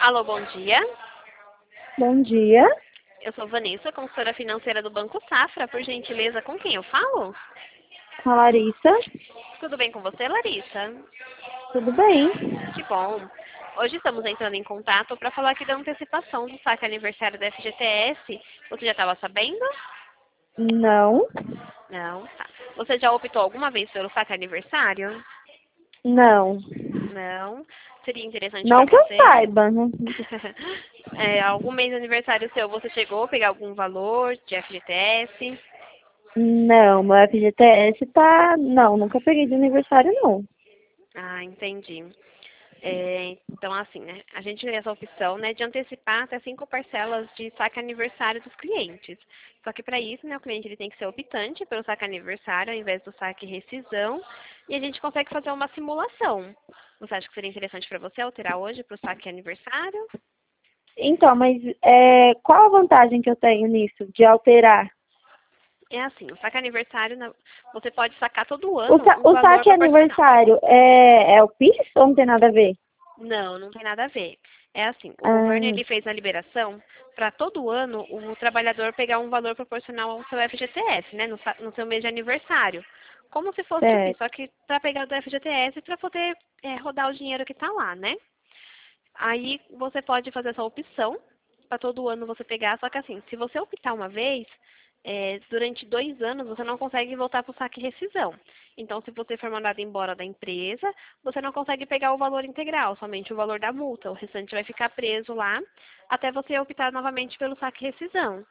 Alô, bom dia. Bom dia, Eu sou Vanessa, consultora financeira do Banco Safra. Por gentileza, com quem eu falo? com a Larissa. Tudo bem com você, Larissa? Tudo bem? Que bom. Hoje estamos entrando em contato para falar aqui da antecipação do saque aniversário da FGTS. Você já estava sabendo? Não, Não, tá. Você já optou alguma vez pelo saque aniversário? não. Não. Seria interessante para Não que eu você? saiba, né? Algum mês de aniversário seu, você chegou a pegar algum valor de FGTS? Não, meu FGTS tá. Não, nunca peguei de aniversário, não. Ah, entendi. Então, assim, né? A gente tem essa opção, né, de antecipar até 5 parcelas de saque aniversário dos clientes. Só que para isso, né, o cliente ele tem que ser optante pelo saque aniversário ao invés do saque rescisão. E a gente consegue fazer uma simulação. Você acha que seria interessante para você alterar hoje para o saque aniversário? Então, mas qual a vantagem que eu tenho nisso, de alterar? É assim, o saque aniversário, você pode sacar todo ano um O valor saque proporcional. aniversário é o PIX ou não tem nada a ver? Não, não tem nada a ver. É assim, o governo Ah, ele fez a liberação para todo ano o trabalhador pegar um valor proporcional ao seu FGTS, né, no seu mês de aniversário. Como se fosse o PIS, só certo. que para pegar do FGTS para poder rodar o dinheiro que está lá, né? Aí você pode fazer essa opção para todo ano você pegar, só que assim, se você optar uma vez, durante 2 anos você não consegue voltar para o saque rescisão. Então, se você for mandado embora da empresa, você não consegue pegar o valor integral, somente o valor da multa. O restante vai ficar preso lá até você optar novamente pelo saque rescisão.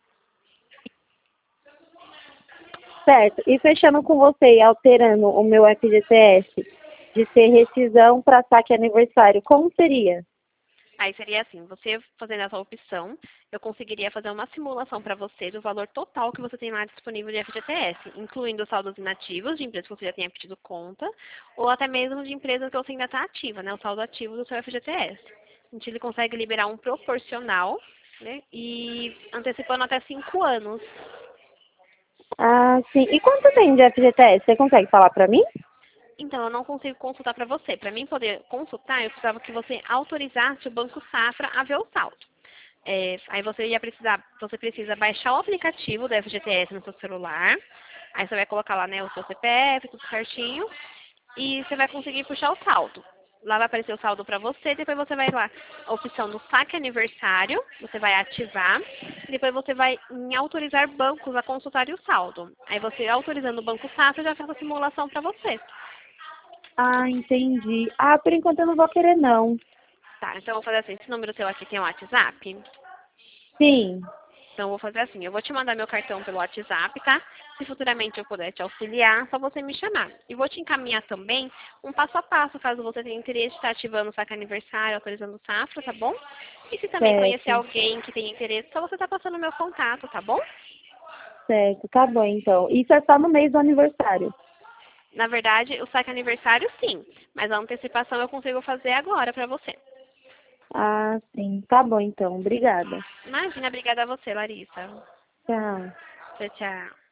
Certo. E fechando com você e alterando o meu FGTS de ser rescisão para saque aniversário, como seria? Aí seria assim, você fazendo essa opção, eu conseguiria fazer uma simulação para você do valor total que você tem lá disponível de FGTS, incluindo os saldos inativos de empresas que você já tenha pedido conta, ou até mesmo de empresas que você ainda está ativa, né? O saldo ativo do seu FGTS. A gente ele consegue liberar um proporcional, né? E antecipando até 5 anos. Ah, sim. E quanto tem de FGTS? Você consegue falar para mim? Então, eu não consigo consultar para você. Para mim poder consultar, eu precisava que você autorizasse o Banco Safra a ver o saldo. Aí você precisa baixar o aplicativo da FGTS no seu celular. Aí você vai colocar lá, né, o seu CPF, tudo certinho. E você vai conseguir puxar o saldo. Lá vai aparecer o saldo para você, depois você vai lá, a opção do saque aniversário, você vai ativar, depois você vai em autorizar bancos a consultar o saldo. Aí você autorizando o Banco Safra já faz a simulação para você. Ah, entendi. Ah, por enquanto eu não vou querer, não. Tá, então eu vou fazer assim, esse número seu aqui tem o WhatsApp? Sim, Então eu vou fazer assim, eu vou te mandar meu cartão pelo WhatsApp, tá? Se futuramente eu puder te auxiliar, só você me chamar. E vou te encaminhar também um passo a passo, caso você tenha interesse de estar ativando o saque aniversário, autorizando o Safra, tá bom? E se também conhecer certo, alguém que tenha interesse, só você tá passando o meu contato, tá bom? certo. Tá bom, então. Isso é só no mês do aniversário. Na verdade, o saque aniversário sim, mas a antecipação eu consigo fazer agora pra você. Ah, sim. Tá bom, então. Obrigada. Imagina, obrigada a você, Larissa. Tchau. Tchau, tchau.